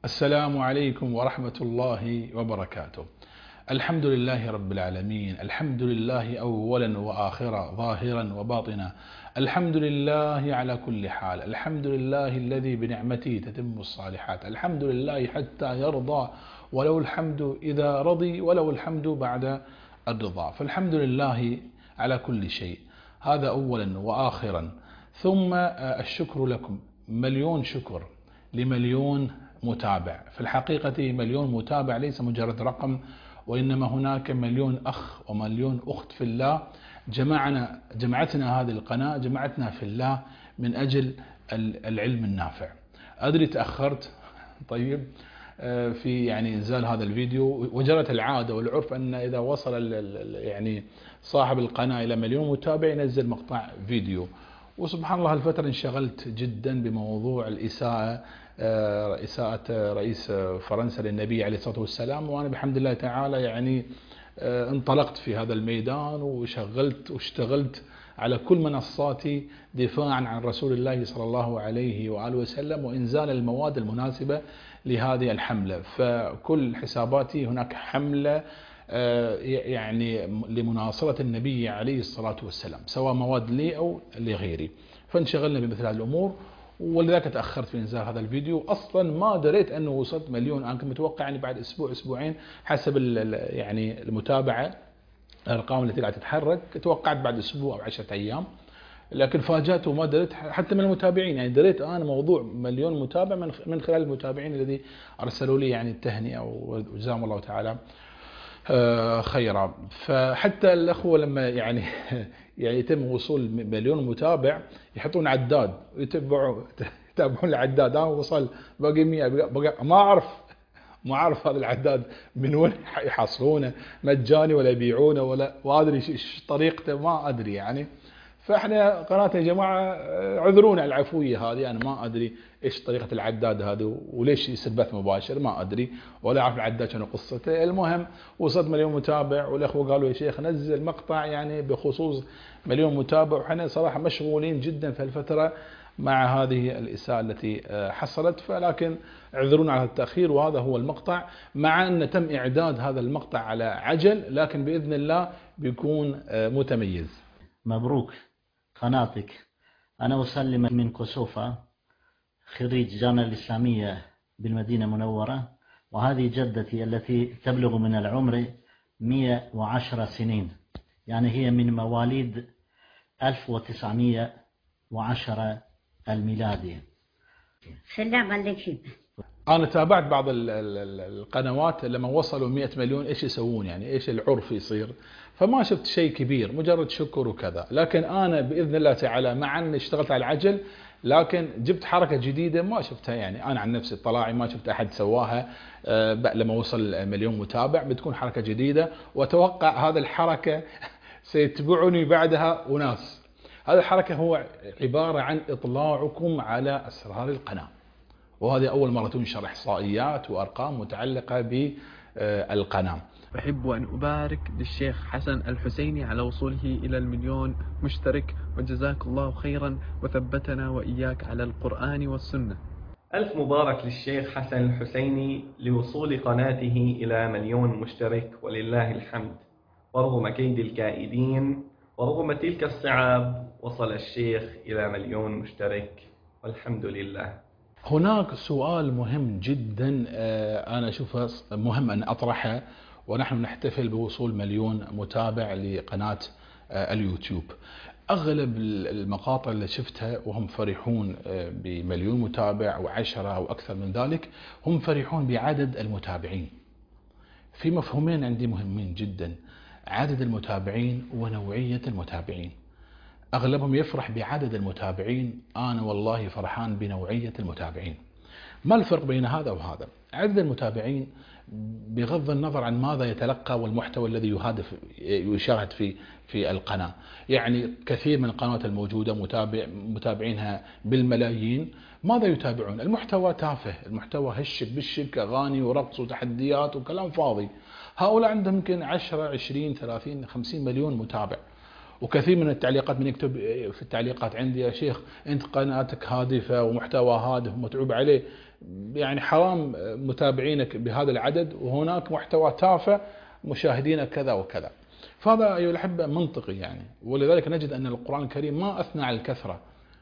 السلام عليكم ورحمة الله وبركاته. الحمد لله رب العالمين، الحمد لله أولا وآخرا ظاهرا وباطنا، الحمد لله على كل حال، الحمد لله الذي بنعمته تتم الصالحات، الحمد لله حتى يرضى، ولو الحمد إذا رضي، ولو الحمد بعد الرضا. فالحمد لله على كل شيء، هذا أولا وآخرا. ثم الشكر لكم، مليون شكر لمليون متابع. في الحقيقة مليون متابع ليس مجرد رقم، وإنما هناك مليون أخ ومليون أخت في الله. جمعتنا هذه القناة، جمعتنا في الله من أجل العلم النافع. أدري تأخرت طيب في إنزال هذا الفيديو، وجرت العادة والعرف أن إذا وصل صاحب القناة إلى مليون متابع ينزل مقطع فيديو. وسبحان الله الفترة انشغلت جدا بموضوع الإساءة، إساءة رئيس فرنسا للنبي عليه الصلاة والسلام، وأنا بحمد الله تعالى انطلقت في هذا الميدان وشغلت واشتغلت على كل منصاتي دفاعا عن رسول الله صلى الله عليه وآله وسلم، وإنزال المواد المناسبة لهذه الحملة. فكل حساباتي هناك حملة لمناصرة النبي عليه الصلاة والسلام، سواء مواد لي أو لغيري. فانشغلنا بمثل هذه الأمور، ولذلك تأخرت في إنزال هذا الفيديو. أصلا ما دريت أنه وصلت مليون. أنا كنت متوقع بعد أسبوع أسبوعين حسب المتابعة، الأرقام التي قاعدة تتحرك، توقعت بعد أسبوع أو 10 أيام، لكن فاجأت وما دريت حتى من المتابعين. دريت أنا موضوع مليون متابع من خلال المتابعين الذي أرسلوا لي التهنئة وجزاهم الله تعالى خيرا. فحتى الأخوة لما يتم وصول مليون متابع يحطون عداد ويتابعون العداد. أنا وصل باقي 100، ما أعرف هذا العداد من وين يحصلونه، مجاني ولا يبيعونه ولا وأدري إيش طريقته، ما أدري فإحنا قناة يا جماعة عذرونا العفوية هذه، أنا ما أدري إيش طريقة العداد هذا وليش يصير بث مباشر، ما أدري ولا أعرف العداد شنو قصته. المهم وصلت مليون متابع، والأخوة قالوا يا شيخ نزل مقطع بخصوص مليون متابع، وحنا صراحة مشغولين جدا في الفترة مع هذه الإساءة التي حصلت. فلكن اعذرونا على التأخير، وهذا هو المقطع، مع أن تم إعداد هذا المقطع على عجل، لكن بإذن الله بيكون متميز. مبروك قناتك. أنا أسلم من كسوفة، خريج جامعة الإسلامية بالمدينة المنورة، وهذه جدتي التي تبلغ من العمر 110 سنين، هي من مواليد 1910 الميلادي. سلام عليكم. أنا تابعت بعض القنوات لما وصلوا 100 مليون إيش يسوون، إيش العرف يصير، فما شفت شيء كبير، مجرد شكر وكذا. لكن أنا بإذن الله تعالى مع أني اشتغلت على العجل، لكن جبت حركة جديدة ما شفتها. أنا عن نفسي اطلاعي ما شفت أحد سواها. لما وصل مليون متابع بتكون حركة جديدة، وأتوقع هذا الحركة سيتبعني بعدها وناس. هذه الحركة هو عبارة عن إطلاعكم على أسرار القناة، وهذه أول مرة تنشر إحصائيات وأرقام متعلقة بالقناة. أحب أن أبارك للشيخ حسن الحسيني على وصوله إلى المليون مشترك، وجزاك الله خيرا وثبتنا وإياك على القرآن والسنة. ألف مبارك للشيخ حسن الحسيني لوصول قناته إلى مليون مشترك، ولله الحمد. ورغم كيد الكائدين ورغم تلك الصعاب وصل الشيخ إلى مليون مشترك، والحمد لله. هناك سؤال مهم جدا أنا أشوفه مهم أن أطرحه، ونحن نحتفل بوصول مليون متابع لقناة اليوتيوب. أغلب المقاطع اللي شفتها وهم فرحون بمليون متابع أو 10 أو أكثر من ذلك، هم فرحون بعدد المتابعين. في مفهومين عندي مهمين جدا: عدد المتابعين ونوعية المتابعين. أغلبهم يفرح بعدد المتابعين، أنا والله فرحان بنوعية المتابعين. ما الفرق بين هذا وهذا؟ عدد المتابعين بغض النظر عن ماذا يتلقى والمحتوى الذي يشاهد في القناة. كثير من القنوات الموجودة متابعينها بالملايين، ماذا يتابعون؟ المحتوى تافه، المحتوى هشك بشك، أغاني ورقص وتحديات وكلام فاضي. هؤلاء عندهم يمكن 10 20 30 50 مليون متابع، وكثير من التعليقات من يكتب في التعليقات عندي يا شيخ أنت قناتك هادفة ومحتوى هادف ومتعوب عليه، يعني حرام متابعينك بهذا العدد وهناك محتوى تافه مشاهدينك كذا وكذا. فهذا أيها الأحبة منطقي يعني، ولذلك نجد أن القرآن الكريم ما أثنى على الكثرة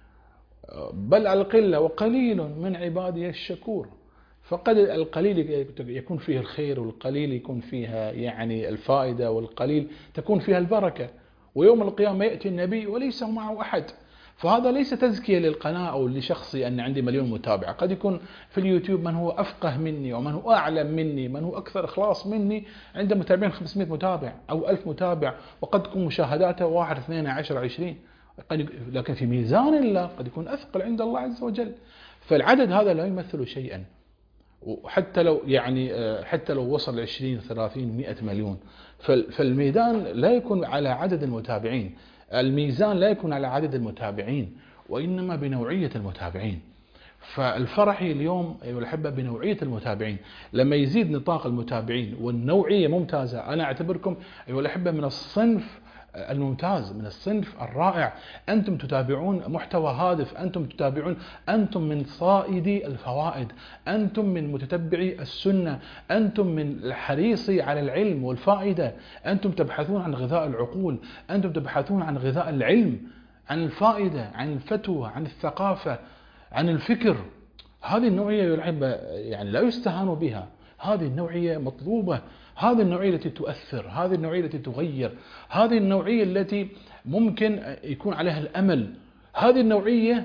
بل على القلة، وقليل من عبادي الشكور. فقد القليل يكون فيه الخير، والقليل يكون فيها يعني الفائدة، والقليل تكون فيها البركة. ويوم القيامة يأتي النبي وليس معه أحد. فهذا ليس تزكية للقناة أو لشخصي أن عندي 1,000,000 متابع. قد يكون في اليوتيوب من هو أفقه مني، ومن هو أعلم مني، من هو أكثر إخلاص مني، عنده متابعين 500 متابع أو 1000 متابع، وقد تكون مشاهداته 1 2 10 20. لكن في ميزان الله قد يكون أثقل عند الله عز وجل. فالعدد هذا لا يمثل شيئا، وحتى لو يعني حتى لو وصل 20 30 100 مليون، فالميدان لا يكون على عدد المتابعين، الميزان لا يكون على عدد المتابعين، وإنما بنوعية المتابعين. فالفرحي اليوم أيها الأحبة بنوعية المتابعين. لما يزيد نطاق المتابعين والنوعية ممتازة، أنا أعتبركم أيها الأحبة من الصنف الممتاز، من الصنف الرائع. أنتم تتابعون محتوى هادف، أنتم تتابعون، أنتم من صائدي الفوائد، أنتم من متتبعي السنة، أنتم من الحريصي على العلم والفائدة، أنتم تبحثون عن غذاء العقول، أنتم تبحثون عن غذاء العلم، عن الفائدة، عن الفتوى، عن الثقافة، عن الفكر. هذه النوعية يلعب يعني لا يستهان بها، هذه النوعية مطلوبة، هذه النوعية التي تؤثر، هذه النوعية التي تغير، هذه النوعية التي ممكن يكون عليها الأمل. هذه النوعية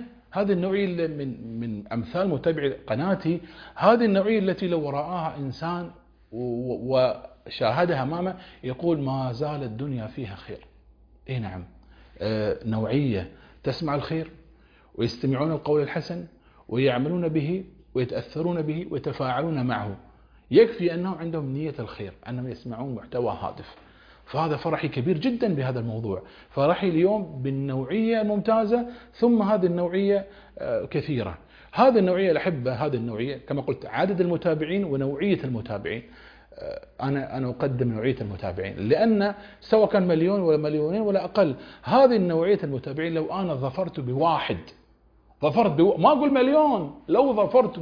من أمثال متابعي قناتي، هذه النوعية التي لو رآها إنسان وشاهدها أمامه يقول ما زال الدنيا فيها خير. إيه نعم، نوعية تسمع الخير ويستمعون القول الحسن ويعملون به ويتأثرون به ويتفاعلون معه. يكفي أنهم عندهم نية الخير، أنهم يسمعون محتوى هادف. فهذا فرحي كبير جدا بهذا الموضوع. فرحي اليوم بالنوعية الممتازة، ثم هذه النوعية كثيرة. هذه النوعية الأحبة، هذه النوعية كما قلت عدد المتابعين ونوعية المتابعين. أنا أقدم نوعية المتابعين، لأن سواء كان 1,000,000 ولا 2,000,000 ولا أقل، هذه النوعية المتابعين لو أنا ظفرت بواحد، ما أقول 1,000,000، لو ظفرت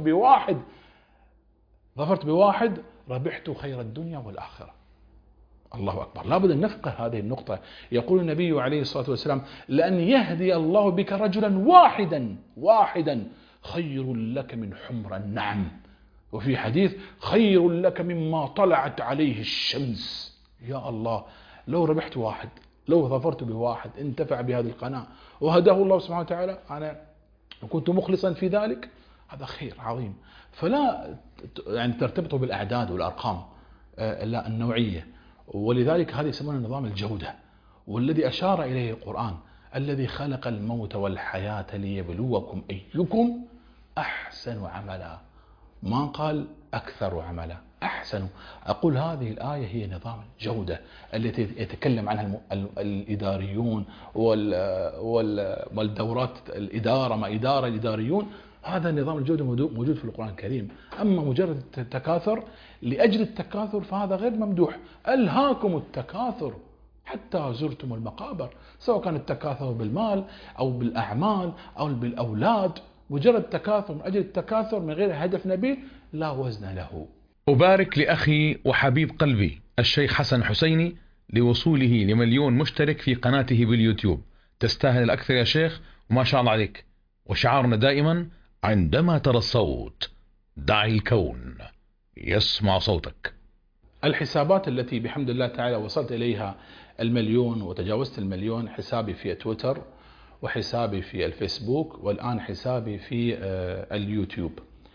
بواحد ربحت خير الدنيا والآخرة. الله أكبر. لابد أن نفقه هذه النقطة. يقول النبي عليه الصلاة والسلام لأن يهدي الله بك رجلا واحدا خير لك من حمر النعم. وفي حديث خير لك مما طلعت عليه الشمس. يا الله، لو ربحت واحد، لو ظفرت بواحد انتفع بهذه القناة وهداه الله سبحانه وتعالى، أنا كنت مخلصا في ذلك، هذا خير عظيم. فلا يعني ترتبطوا بالأعداد والأرقام، لا، النوعية. ولذلك هذا يسمونه نظام الجودة، والذي أشار إليه القرآن الذي خلق الموت والحياة ليبلوكم أيكم أحسن عملا. ما قال أكثر عملا، أحسن. أقول هذه الآية هي نظام الجودة التي يتكلم عنها الإداريون والدورات الإدارة، ما إدارة الإداريون. هذا نظام الجودة موجود في القرآن الكريم. أما مجرد التكاثر لأجل التكاثر فهذا غير ممدوح. ألهاكم التكاثر حتى زرتم المقابر، سواء كان التكاثر بالمال أو بالأعمال أو بالأولاد. مجرد تكاثر من أجل التكاثر من غير هدف نبيل لا وزن له. أبارك لأخي وحبيب قلبي الشيخ حسن الحسيني لوصوله ل1,000,000 مشترك في قناته باليوتيوب. تستاهل الأكثر يا شيخ، وما شاء الله عليك. وشعارنا دائما عندما ترى الصوت دع الكون يسمع صوتك. الحسابات التي بحمد الله تعالى وصلت إليها 1,000,000 وتجاوزت 1,000,000، حسابي في تويتر، وحسابي في الفيسبوك، والآن حسابي في اليوتيوب.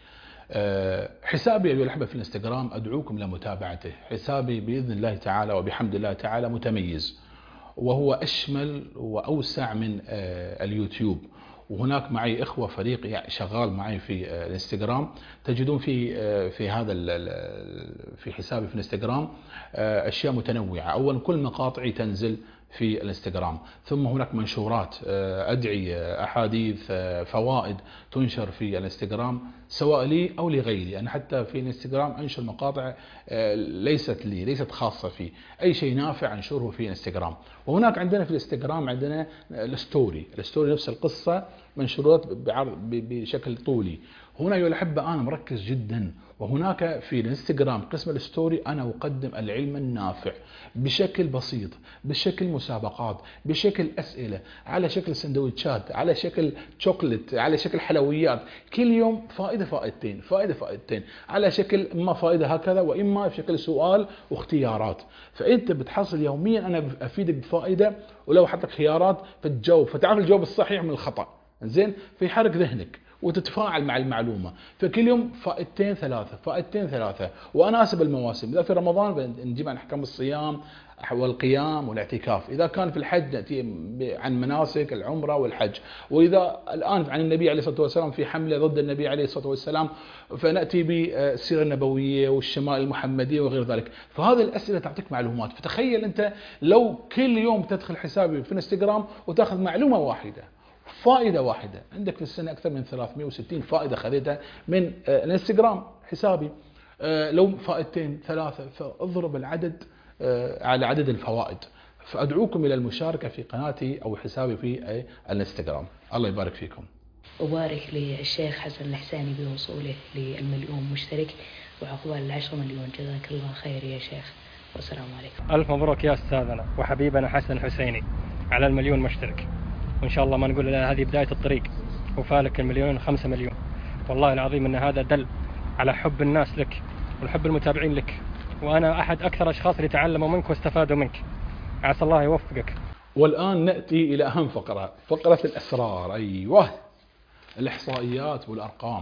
حسابي أيها الأحبة في الانستغرام أدعوكم لمتابعته. حسابي بإذن الله تعالى وبحمد الله تعالى متميز، وهو أشمل وأوسع من اليوتيوب. وهناك معي إخوة فريق شغال معي في الانستغرام، تجدون في هذا في حسابي في الانستغرام أشياء متنوعة. أولا كل مقاطعي تنزل في الانستغرام. ثم هناك منشورات أدعية، أحاديث، فوائد تنشر في الانستغرام سواء لي أو لغيري. أنا حتى في الانستغرام أنشر مقاطع ليست لي، ليست خاصة في أي شيء نافع أنشره في الانستغرام. وهناك عندنا في الانستغرام عندنا الستوري نفس القصة منشورات بشكل طولي. هنا أيها الأحبة أنا مركز جدا، وهناك في الانستغرام قسم الستوري أنا أقدم العلم النافع بشكل بسيط، بشكل مسابقات، بشكل أسئلة، على شكل سندويتشات، على شكل شوكولات، على شكل حلويات، كل يوم فائدة فائدتين، فائدة فائدتين، على شكل إما فائدة هكذا وإما بشكل سؤال واختيارات. فأنت بتحصل يوميا أنا أفيدك بفائدة، ولو حطك خيارات فتجاوب، فتعرف الجواب الصحيح من الخطأ. زين، في حرك ذهنك وتتفاعل مع المعلومة. فكل يوم فائدتين ثلاثة، فائدتين ثلاثة. وأناسب المواسم، إذا في رمضان نجيب عن أحكام الصيام والقيام والاعتكاف، إذا كان في الحج نأتي عن مناسك العمرة والحج، وإذا الآن عن النبي عليه الصلاة والسلام في حملة ضد النبي عليه الصلاة والسلام فنأتي بالسيرة النبوية والشمائل المحمدية وغير ذلك. فهذه الأسئلة تعطيك معلومات. فتخيل أنت لو كل يوم تدخل حسابي في الانستغرام وتأخذ معلومة واحدة، فائدة واحدة، عندك في السنة أكثر من 360 فائدة خذيتها من الانستغرام حسابي. لو فائدتين ثلاثة فاضرب العدد على عدد الفوائد. فأدعوكم إلى المشاركة في قناتي أو حسابي في الانستغرام. الله يبارك فيكم. أبارك للشيخ حسن الحسيني بوصوله ل1,000,000 مشترك، وعقبال 10 مليون. جزاك الله خير يا شيخ، والسلام عليكم. ألف مبروك يا أستاذنا وحبيبنا حسن الحسيني على 1,000,000 مشترك، وإن شاء الله ما نقول إلا هذه بداية الطريق، وفالك 1,000,000 5 مليون. والله العظيم أن هذا دل على حب الناس لك والحب المتابعين لك، وأنا أحد أكثر الأشخاص اللي تعلموا منك واستفادوا منك. عسى الله يوفقك. والآن نأتي إلى أهم فقرة، فقرة الأسرار. أيوه، الإحصائيات والأرقام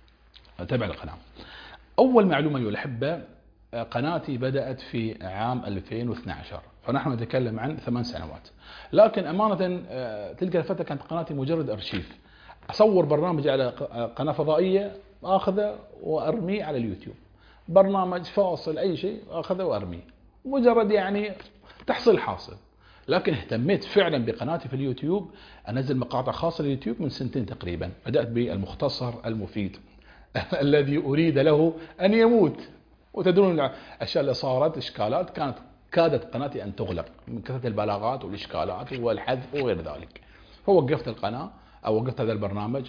تبع القناة. أول معلومة أيها الأحبة، قناتي بدأت في عام 2012، فنحن نتكلم عن 8 سنوات. لكن أمانة تلك الفترة كانت قناتي مجرد أرشيف، أصور برنامج على قناة فضائية أخذه وأرميه على اليوتيوب، برنامج فاصل أي شيء أخذه وأرميه، مجرد يعني تحصيل حاصل. لكن اهتميت فعلا بقناتي في اليوتيوب، أنزل مقاطع خاصة لليوتيوب من 2 تقريبا. بدأت بالمختصر المفيد الذي أريد له أن يموت. وتدرون الأشياء اللي صارت إشكالات، كادت قناتي أن تغلق من كثرة البلاغات والإشكالات والحذف وغير ذلك. فوقفت القناة أو وقفت هذا البرنامج،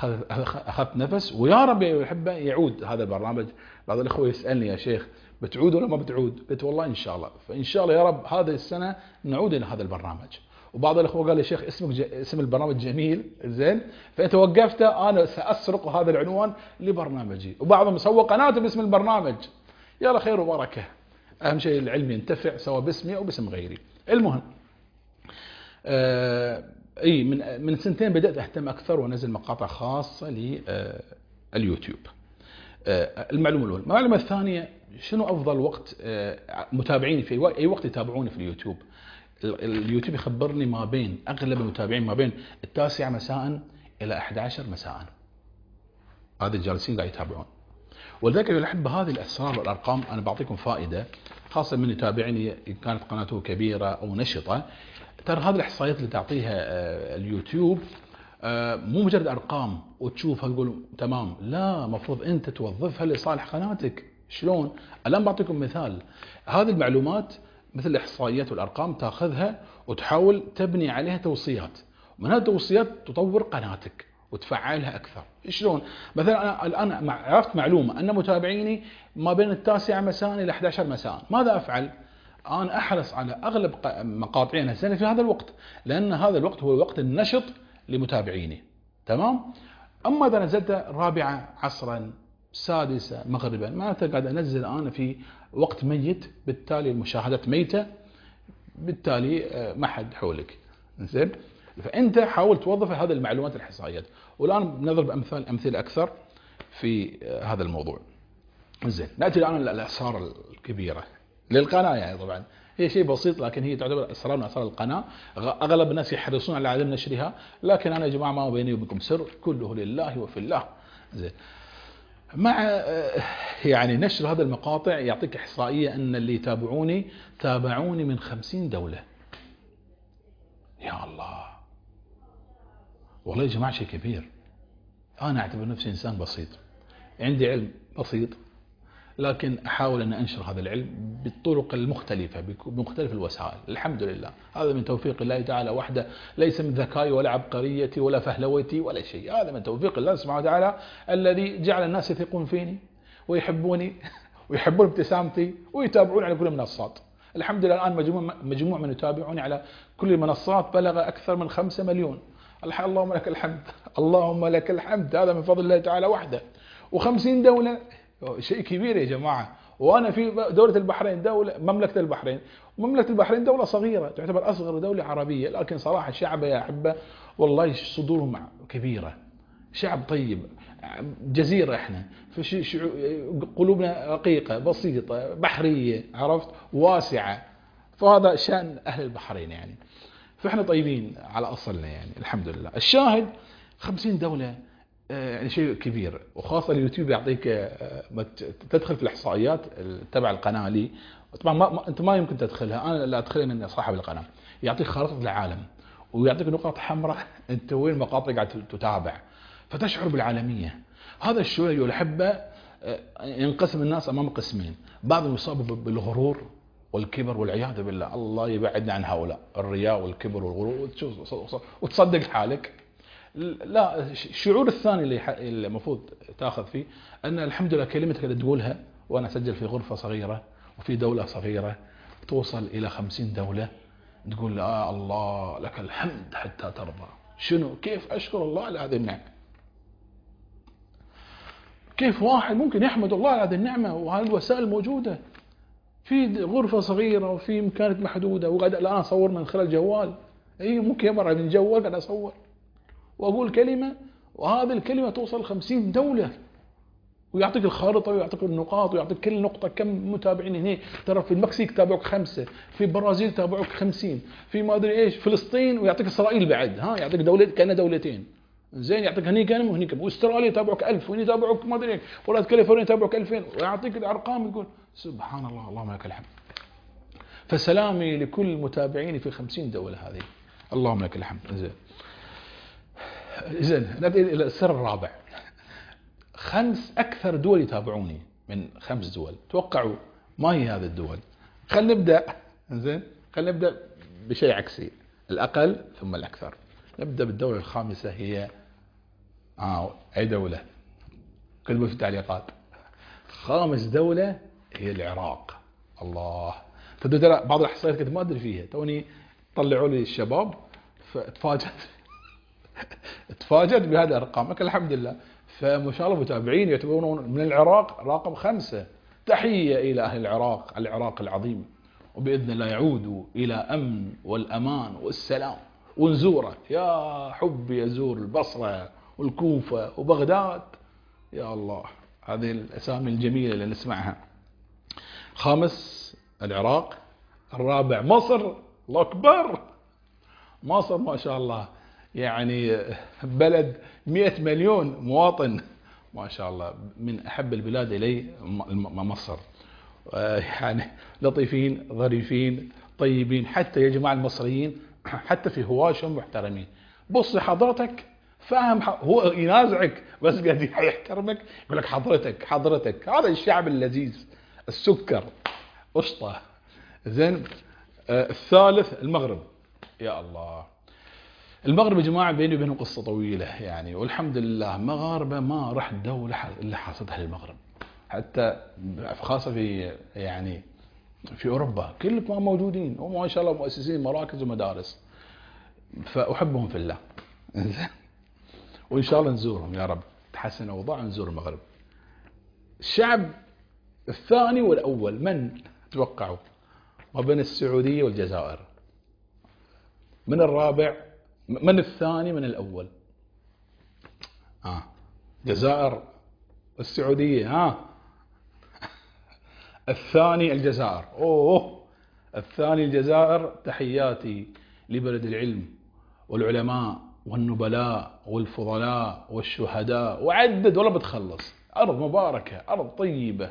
أخذت نفس، ويا رب يحب يعود هذا البرنامج. بعض الأخوة يسألني يا شيخ بتعود ولا ما بتعود؟ قلت والله إن شاء الله، فإن شاء الله يا رب هذه السنة نعود إلى هذا البرنامج. وبعض الأخوة قال يا شيخ اسم البرنامج جميل زين، فأنت وقفته، أنا سأسرق هذا العنوان لبرنامجي. وبعضهم سوى قناته باسم البرنامج. يلا خير وبركة، أهم شيء العلم ينتفع سواء باسمي أو باسم غيري. المهم من 2 بدأت أهتم أكثر وأنزل مقاطع خاصة لليوتيوب. المعلومة الأولى. المعلومة الثانية، شنو أفضل وقت متابعيني في أي وقت يتابعوني في اليوتيوب؟ اليوتيوب يخبرني ما بين أغلب المتابعين ما بين 9 مساء إلى 11 مساء، هذا الجالسين قاعد يتابعون. ولذلك الأحبة هذه الأسرار والأرقام أنا بعطيكم فائدة، خاصة من يتابعني إن كانت قناته كبيرة أو نشطة. ترى هذه الإحصائيات اللي تعطيها اليوتيوب مو مجرد أرقام وتشوفها تقول تمام، لا، مفروض أنت توظفها لصالح قناتك. شلون؟ الآن بعطيكم مثال. هذه المعلومات مثل الإحصائيات والأرقام تأخذها وتحاول تبني عليها توصيات، ومن هذه التوصيات تطور قناتك وتفعلها أكثر. شلون؟ مثلا أنا الآن عرفت معلومة أن متابعيني ما بين 9 مساء إلى 11 مساء، ماذا أفعل؟ أنا أحرص على أغلب مقاطعي أنزلها في هذا الوقت، لأن هذا الوقت هو الوقت النشط لمتابعيني. تمام؟ أما إذا نزلت 4 عصرا 6 مغربا، ما قاعد أنزل أنا في وقت ميت، بالتالي المشاهدات ميتة، بالتالي ما حد حولك. زين؟ فأنت حاول توظف هذه المعلومات الإحصائيات. والآن نضرب أمثلة أكثر في هذا الموضوع. زين، نأتي الآن للأسرار الكبيرة للقناة. يعني طبعا هي شيء بسيط، لكن هي تعتبر أسرار من أسرار القناة. أغلب الناس يحرصون على عدم نشرها، لكن أنا يا جماعة ما بيني وبينكم سر، كله لله وفي الله. زين، مع يعني نشر هذا المقاطع يعطيك إحصائية أن اللي تابعوني من 50 دولة. والله يا جماعة شيء كبير. أنا أعتبر نفسي إنسان بسيط، عندي علم بسيط، لكن أحاول أن أنشر هذا العلم بالطرق المختلفة بمختلف الوسائل. الحمد لله، هذا من توفيق الله تعالى وحده، ليس من ذكائي ولا عبقريتي ولا فهلوتي ولا شيء، هذا من توفيق الله سبحانه وتعالى الذي جعل الناس يثقون فيني ويحبوني ويحبون ابتسامتي ويتابعون على كل المنصات. الحمد لله الآن مجموع من يتابعوني على كل المنصات بلغ أكثر من 5 مليون. اللهم لك الحمد، اللهم لك الحمد، هذا من فضل الله تعالى وحده. و50 دولة، شيء كبير يا جماعة. وأنا في دولة البحرين، مملكة البحرين، ومملكة البحرين دولة صغيرة تعتبر أصغر دولة عربية، لكن صراحة شعبها يا أحبة والله صدورهم كبيرة، شعب طيب، جزيرة احنا، قلوبنا رقيقة بسيطة بحرية، عرفت، واسعة. فهذا شأن أهل البحرين يعني، فاحنا طيبين على أصلنا يعني الحمد لله. الشاهد 50 دولة يعني شيء كبير، وخاصة اليوتيوب يعطيك تدخل في الإحصائيات تبع القناة لي. طبعا أنت ما يمكن تدخلها، أنا لا أدخلها من صاحب القناة. يعطيك خارطة العالم ويعطيك نقاط حمراء أنت وين مقاطع قاعد تتابع، فتشعر بالعالمية. هذا الشيء الأحبة ينقسم الناس أمام قسمين، بعضهم يصاب بالغرور والكبر والعياذ بالله، الله يبعدنا عن هؤلاء، الرياء والكبر والغرور، وتصدق حالك. لا، الشعور الثاني اللي المفروض تاخذ فيه ان الحمد لله كلمتك اللي تقولها وانا اسجل في غرفه صغيره وفي دوله صغيره توصل الى 50 دوله، تقول الله لك الحمد حتى ترضى. شنو؟ كيف اشكر الله على هذه النعمه؟ كيف واحد ممكن يحمد الله على هذه النعمه وهذه الوسائل موجوده في غرفه صغيره وفي امكانات محدوده، وقاعد الان اصور من خلال جوال، اي ممكن يمر من جوال قاعد اصور وأقول كلمة، وهذه الكلمة توصل 50 دولة، ويعطيك الخارطة ويعطيك النقاط ويعطيك كل نقطة كم متابعين هنا. ترى في المكسيك تابعوك 5، في البرازيل تابعوك 50، في ما أدري إيش فلسطين، ويعطيك إسرائيل بعد، يعطيك دولة كأنها دولتين، زين، يعطيك هني كلمة وهني كلمة، واستراليا تابعوك 1000، وهني تابعوك ما أدري إيش، ولا كاليفورنيا تابعوك 2000، ويعطيك الأرقام يقول سبحان الله، اللهم لك الحمد. فسلامي لكل متابعيني في 50 دولة هذه، اللهم لك الحمد. زين. إذن نأتي إلى السر الرابع. 5 أكثر دول يتابعوني من 5 دول، توقعوا ما هي هذه الدول؟ خلينا نبدأ. إنزين، خلينا نبدأ بشيء عكسي، الأقل ثم الأكثر. نبدأ بالدولة الخامسة، هي أي دولة؟ كلمة في التعليقات. 5 دولة هي العراق. الله، ترى بعض الإحصائيات كنت ما أدري فيها، توني طلعوا لي الشباب تفاجأت بهذه الأرقام، لكن الحمد لله. فما شاء الله متابعين يعتبرون من العراق رقم 5. تحية إلى أهل العراق، العراق العظيم، وبإذن الله يعودوا إلى أمن والأمان والسلام، ونزوره. يا حبي أزور البصرة والكوفة وبغداد، يا الله، هذه الأسامي الجميلة اللي نسمعها. 5 العراق. الرابع مصر. الله أكبر، مصر ما شاء الله، يعني بلد 100 مليون مواطن، ما شاء الله، من أحب البلاد إلي مصر. يعني لطيفين ظريفين طيبين، حتى يا جماعة المصريين حتى في هواشهم محترمين. بص حضرتك فاهم، هو ينازعك بس قاعد يحترمك، يقول لك حضرتك. هذا الشعب اللذيذ، السكر قشطة. زين. الثالث المغرب. يا الله، المغرب يا جماعة بيني وبينهم قصة طويلة يعني، والحمد لله مغاربة ما رحت دولة إلا حصلتها للمغرب، حتى خاصة في يعني في أوروبا كلهم موجودين، وما شاء الله مؤسسين مراكز ومدارس، فأحبهم في الله. وإن شاء الله نزورهم يا رب، تحسن أوضاع نزور المغرب. الشعب الثاني والأول من توقعوا؟ ما بين السعودية والجزائر. من الرابع؟ من الثاني من الأول؟ جزائر والسعودية. الثاني الجزائر. الثاني الجزائر. تحياتي لبلد العلم والعلماء والنبلاء والفضلاء والشهداء، وعدد ولا بتخلص. أرض مباركة، أرض طيبة،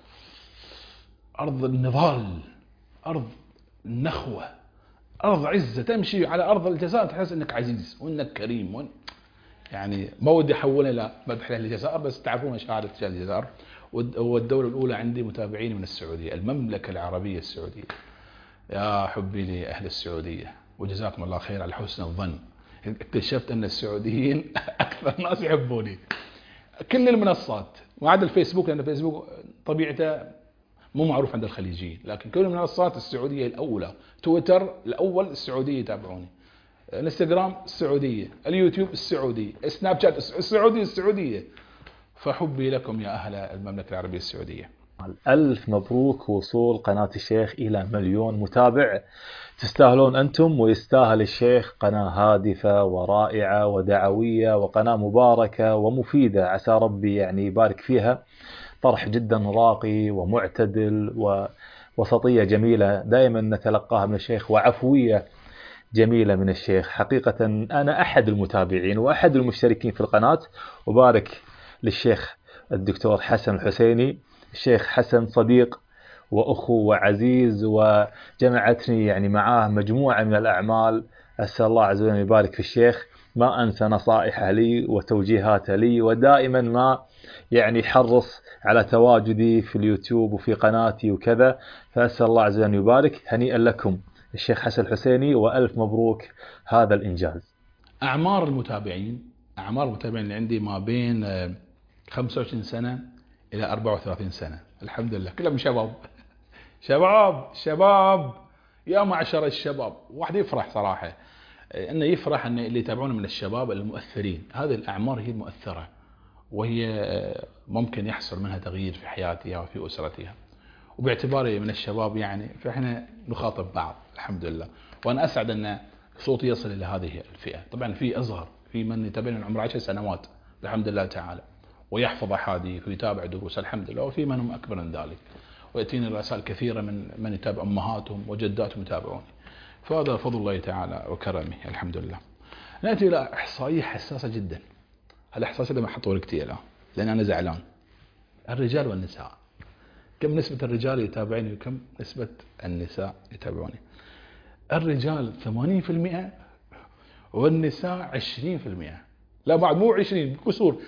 أرض النضال، أرض النخوة، أرض عزة. تمشي على أرض الجزائر تحس أنك عزيز وأنك كريم يعني ما ودي احولها الى مدح للجزائر، بس تعرفون شهاده الجزائر. والدوله الاولى عندي متابعين من السعوديه، المملكه العربيه السعوديه. يا حبي لاهل السعوديه وجزاكم الله خير على حسن الظن. اكتشفت ان السعوديين اكثر ناس يحبوني. كل المنصات ما عدا الفيسبوك، لان الفيسبوك طبيعته مو معروف عند الخليجيين، لكن كل المنصات السعوديه الاولى. تويتر الاول السعوديه يتابعوني، الانستغرام السعوديه، اليوتيوب السعودي، سناب شات السعوديه. فحبي لكم يا اهل المملكه العربيه السعوديه. ألف مبروك وصول قناة الشيخ إلى 1,000,000 متابع. تستاهلون أنتم ويستاهل الشيخ قناة هادفة ورائعة ودعوية وقناة مباركة ومفيدة، عسى ربي يعني يبارك فيها. طرح جدا راقي ومعتدل ووسطية جميلة دائما نتلقاها من الشيخ، وعفوية جميلة من الشيخ. حقيقة أنا أحد المتابعين وأحد المشتركين في القناة، وبارك للشيخ الدكتور حسن الحسيني. الشيخ حسن صديق وأخو وعزيز، وجمعتني يعني معاه مجموعة من الأعمال. أسأل الله عز وجل يبارك في الشيخ. ما أنسى نصائحه لي وتوجيهاته لي، ودائما ما يعني حرص على تواجدي في اليوتيوب وفي قناتي وكذا. فأسأل الله عز وجل يبارك. هنيئا لكم الشيخ حسن الحسيني، وألف مبروك هذا الإنجاز. أعمار المتابعين اللي عندي ما بين 25 سنة إلى 34 سنة، الحمد لله كلهم شباب يا معشر الشباب. واحد يفرح صراحة، أنه يفرح أن اللي يتابعون من الشباب المؤثرين. هذه الأعمار هي المؤثرة، وهي ممكن يحصل منها تغيير في حياتها وفي أسرتها. وباعتباري من الشباب يعني فإحنا نخاطب بعض الحمد لله. وأنا أسعد أن صوتي يصل إلى هذه الفئة. طبعا في أصغر، في من يتابعني من عمر 10 سنوات الحمد لله تعالى، ويحفظ أحاديث ويتابع دروس الحمد لله، وفي من هم أكبر من ذلك. ويأتيني رسائل كثيرة من يتابع أمهاتهم وجداتهم يتابعوني. فهذا فضل الله تعالى وكرمه الحمد لله. نأتي إلى إحصائية حساسة جدا. هالإحصائية لما حطوا ورقتي الآن لأن أنا زعلان. الرجال والنساء، كم نسبة الرجال يتابعني وكم نسبة النساء يتابعوني؟ الرجال 80% والنساء 20%. لا بعد مو 20 كسور،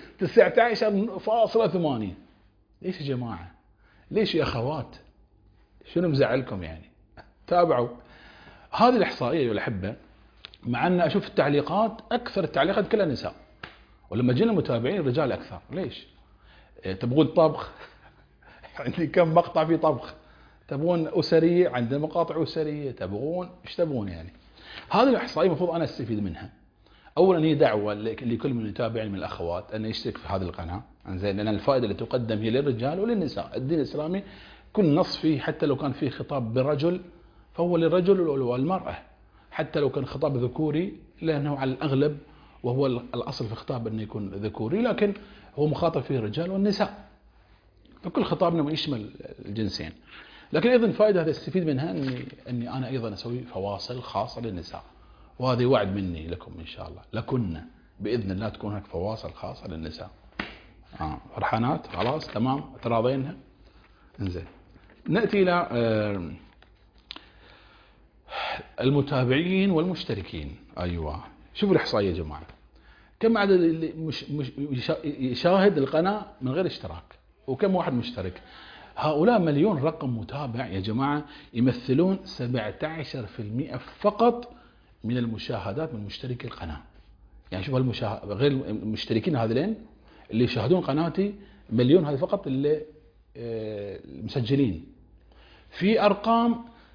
19.8. ليش يا جماعة؟ ليش يا أخوات؟ شنو مزعلكم يعني؟ تابعوا هذه الإحصائية يا الأحبة. مع أن أشوف التعليقات أكثر التعليقات كلها نساء، ولما جينا المتابعين الرجال أكثر. ليش؟ تبغون طبخ؟ عندي كم مقطع في طبخ. تبغون أسرية؟ عندنا مقاطع أسرية. تبغون إيش تبغون يعني؟ هذه الإحصائية المفروض أنا أستفيد منها. أولا هي دعوة لكل من يتابعني من الأخوات أن يشترك في هذه القناة، زين، لأن الفائدة اللي تقدم هي للرجال وللنساء. الدين الإسلامي كل نص فيه، حتى لو كان فيه خطاب بالرجل فهو للرجل والمرأة، حتى لو كان خطاب ذكوري، لأنه على الأغلب وهو الأصل في خطاب أنه يكون ذكوري، لكن هو مخاطب فيه الرجال والنساء، فكل خطابنا يشمل الجنسين. لكن أيضا فائدة هذا استفيد منها أني أنا أيضا أسوي فواصل خاصة للنساء، وهذه وعد مني لكم إن شاء الله. لكن بإذن الله تكون هناك فواصل خاصة للنساء. فرحانات خلاص تمام تراضينها. انزين، نأتي إلى المتابعين والمشتركين. أيوة، شوفوا الإحصائية يا جماعة. كم عدد اللي يشاهد القناة من غير اشتراك، وكم واحد مشترك؟ هؤلاء 1,000,000 رقم متابع يا جماعة يمثلون 17% فقط من المشاهدات من مشتركي القناة. يعني شوف غير المشتركين هذين اللي يشاهدون قناتي 1,000,000، هذا فقط اللي مسجلين. في أرقام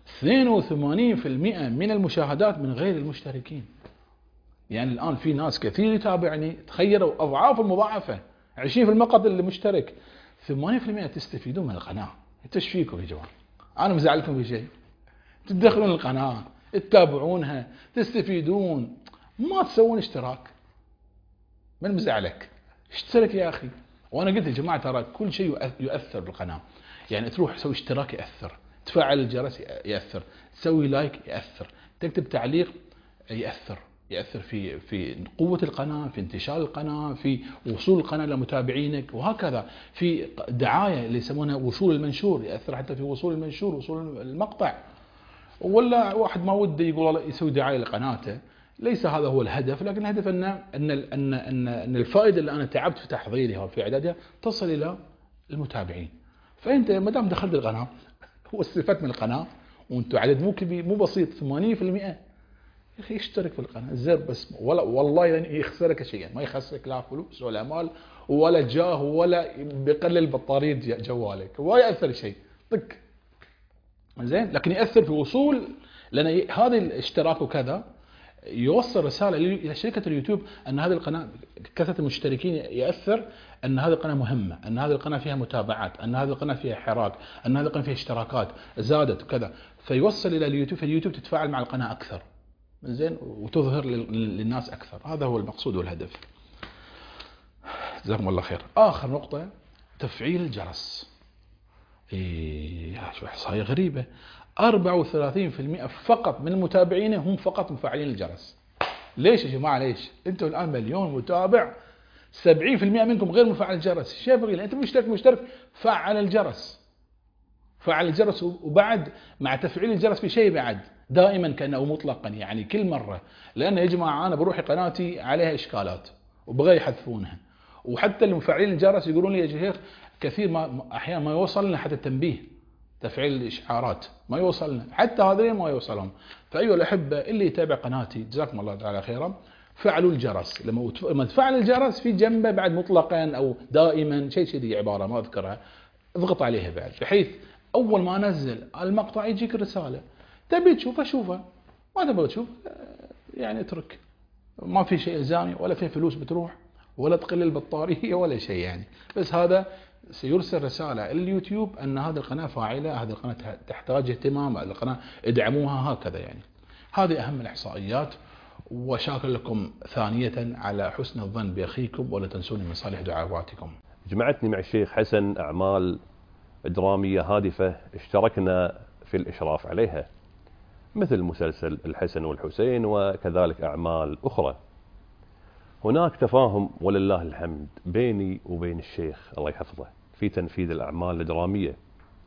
82% من المشاهدات من غير المشتركين. يعني الآن في ناس كثير يتابعني، تخيلوا أضعاف المضاعفة. 20% فقط اللي مشترك، 80% تستفيدون من القناة. ايش فيكم يا جماعة؟ أنا مزعلكم في شيء؟ تدخلون القناة، تتابعونها، تستفيدون، ما تسوون اشتراك. من مزعلك؟ اشترك يا أخي. وأنا قلت يا جماعة ترى كل شيء يؤثر بالقناة. يعني تروح تسوي اشتراك يأثر، تفعل الجرس يأثر، تسوي لايك يأثر، تكتب تعليق يأثر في قوة القناة، في انتشار القناة، في وصول القناة لمتابعينك، وهكذا في دعاية اللي يسمونها وصول المنشور، يأثر حتى في وصول المنشور، وصول المقطع. ولا واحد ما وده يقول يسوي دعاية لقناته، ليس هذا هو الهدف، لكن الهدف أن الفائدة اللي أنا تعبت في تحضيرها وفي إعدادها تصل إلى المتابعين. فأنت ما دام دخلت القناة واستفدت من القناة، وأنتم عدد مو بسيط 80%، يا أخي اشترك في القناة، زر بس، ولا والله يعني يخسرك شيئا، ما يخسرك لا فلوس ولا مال ولا جاه ولا بيقلل بطارية جوالك ولا يأثر شيء طك زين. لكن يأثر في وصول، لأن هذا الاشتراك وكذا يوصل رسالة إلى شركة اليوتيوب أن هذه القناة كثرة المشتركين يأثر أن هذه القناة مهمة، أن هذه القناة فيها متابعات، أن هذه القناة فيها حراك، أن هذه القناة فيها اشتراكات زادت وكذا، فيوصل إلى اليوتيوب، فاليوتيوب تتفاعل مع القناة أكثر زين وتظهر للناس أكثر. هذا هو المقصود والهدف. جزاكم الله خير. آخر نقطة تفعيل الجرس. شو إحصائية غريبة، 34% فقط من المتابعين هم فقط مفعلين الجرس. ليش يا جماعة؟ ليش؟ أنتم الآن مليون متابع، 70% منكم غير مفعل الجرس. شيء يبغي أنت مشترك فعل الجرس، فعل الجرس. وبعد مع تفعيل الجرس في شيء بعد دائما كأنه مطلقا، يعني كل مرة، لأن يا جماعة أنا بروح قناتي عليها إشكالات وبغي يحذفونها، وحتى المفعلين الجرس يقولون لي يا شيخ كثير ما أحيانا ما يوصلنا حتى التنبيه، تفعيل الإشعارات ما يوصلنا، حتى هذين ما يوصلهم. فأيها الأحبة اللي يتابع قناتي جزاكم الله تعالى خيرا، فعلوا الجرس. لما تفعل الجرس في جنبه بعد مطلقا أو دائما شيء دي عبارة ما أذكرها، اضغط عليها بعد، بحيث أول ما أنزل المقطع يجيك الرسالة. تبي تشوفه شوفه، ما تبغى تشوف يعني اترك، ما في شيء إلزامي ولا في فلوس بتروح ولا تقلل البطارية ولا شيء يعني. بس هذا سيرسل رسالة اليوتيوب أن هذه القناة فاعلة، هذه القناة تحتاج اهتمام، هذه القناة ادعموها، هكذا يعني. هذه أهم الإحصائيات. وشاكر لكم ثانية على حسن الظن بأخيكم، ولا تنسوني من صالح دعواتكم. جمعتني مع الشيخ حسن أعمال درامية هادفة اشتركنا في الإشراف عليها، مثل مسلسل الحسن والحسين وكذلك أعمال أخرى. هناك تفاهم ولله الحمد بيني وبين الشيخ الله يحفظه في تنفيذ الأعمال الدرامية،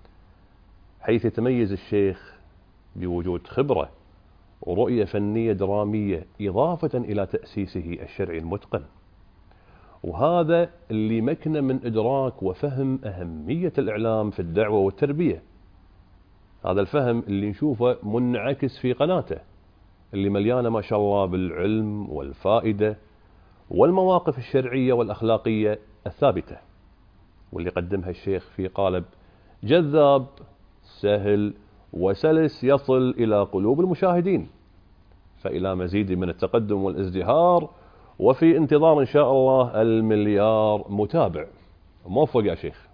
حيث يتميز الشيخ بوجود خبرة ورؤية فنية درامية إضافة إلى تأسيسه الشرعي المتقن. وهذا اللي مكنه من إدراك وفهم أهمية الإعلام في الدعوة والتربية. هذا الفهم اللي نشوفه منعكس في قناته اللي مليانة ما شاء الله بالعلم والفائدة والمواقف الشرعية والأخلاقية الثابتة، واللي قدمها الشيخ في قالب جذاب سهل وسلس يصل إلى قلوب المشاهدين. فإلى مزيد من التقدم والازدهار، وفي انتظار إن شاء الله 1,000,000,000 متابع. موفق يا شيخ.